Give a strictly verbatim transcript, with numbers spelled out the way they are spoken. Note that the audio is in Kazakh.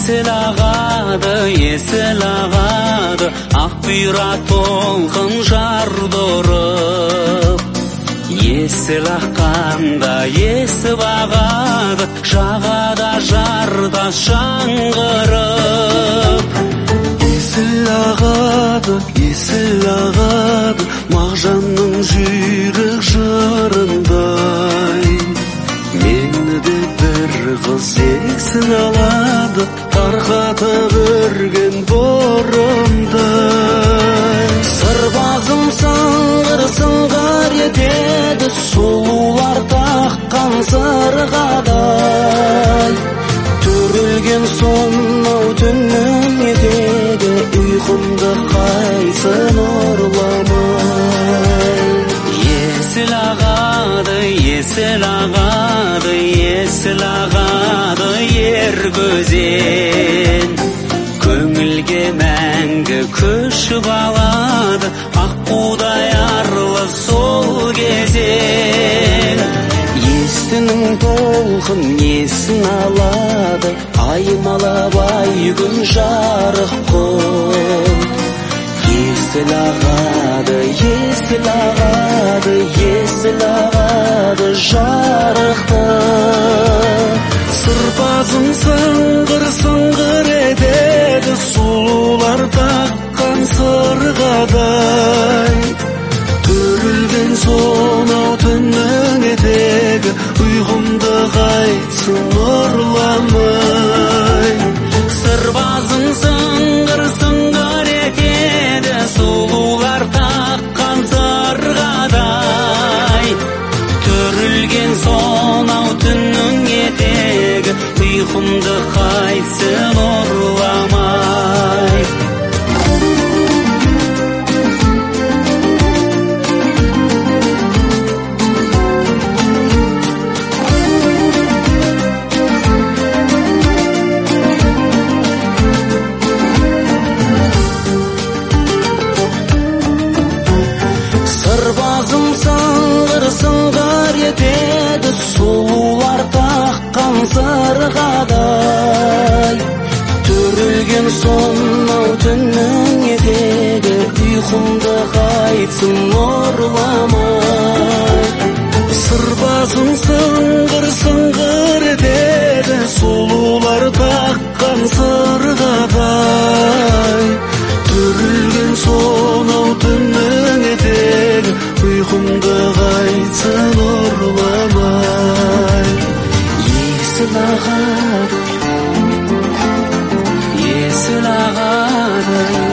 Есіл ағады, есіл ағады, ақ бұйра толқын жардырып. Есіл аққанда есіп ағады, жағада жарда шаңғырып. Есіл ағады, есіл ағады, Мағжанның жүйрік жырындай. Мені де бір қыз есін алады, тарқатып өрген бұрымдай. Сырбазым сыңғыр-сыңғыр етеді, сұлулар таққан сырғадай. Түрілген сонау түннің етеді, ұйқымды қайсын ұрламай. Есіл ағады, есіл ағады, есіл ағады ер көзен. Көңілге мәңгі көшіп алады, аққудай арлы сол кезен. Естінің толқын несін алады, аймалап ай күн жарық қыл. Есіл ағады, есіл ағады, есіл ағады жарықты. Сырбазым сыңғыр-сыңғыр етеді, сұлулар таққан сырғадай. Түрілген сонау түннің етегі, ұйқымды қайтсын ұрламай. Сырбазым сыңғыр-сыңғыр етеді, сұлулар таққан сырғадай. Түрілген сонау түннің етегі, ұйқымды қайтсын ұрламай. Сырбазым сыңғыр-сыңғыр етеді, сұлулар таққан сырғадай. Түрілген сонау түннің етегі, ұйқымды қайтсын ұрламай. Сырбазым сыңғыр-сыңғыр етеді, сұлулар таққан сырғадай. Түрілген сонау түннің етегі, ұйқымды қайтсын ұрламай. Есіл ағады, есіл ағады.